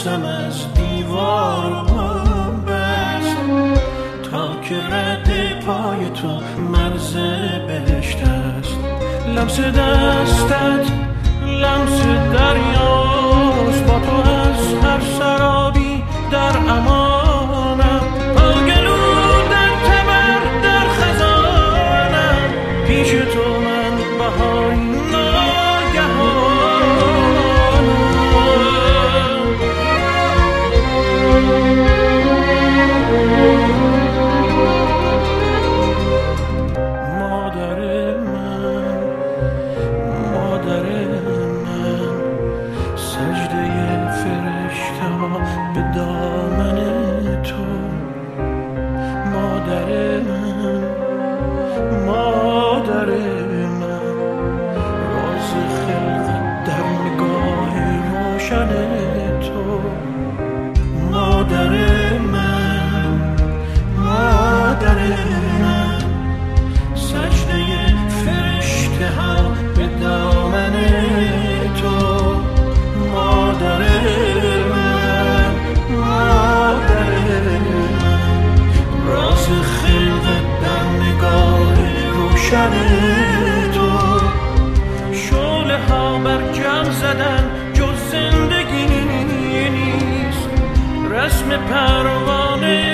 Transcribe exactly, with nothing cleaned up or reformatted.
نفسم از دیوار پام بست تا که رد پای تو مرز بهشت است. لمس دستت لمس دریاست، با تو از هر سرابی در امانم. آگلو در تبر در خزانم، پیش تو من بهاری به دامن تو. مادر من مادر من، راز خلقت در نگاه روشن تو. مادر من مادر من، سجده فرشته ها به دامن تو. مادر تو. شعله ها بر جمع زدن جز زندگی نیست، رسم پروانه